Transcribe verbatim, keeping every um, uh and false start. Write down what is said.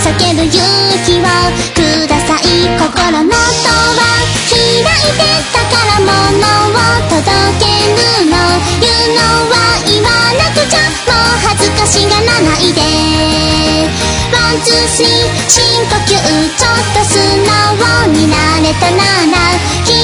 叫ぶ勇気をください。心のドア開いて宝物を届けるの。言うのは言わなくちゃ、もう恥ずかしがらないで。ワンツースリー深呼吸、ちょっと素直になれたなら